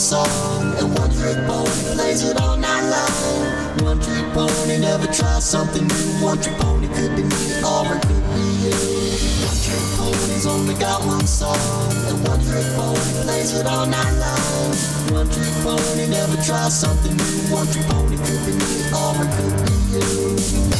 song, and one trick pony plays it all night long. One trick pony never tries something new. One trick pony could be me or it could be you. One trick pony's only got one song, and one trick pony plays it all night long. One trick pony never tries something new. One trick pony could be me or it could be you.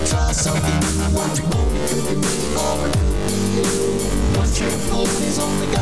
Something new, one trick pony could be me or it could be you. One trick pony's only got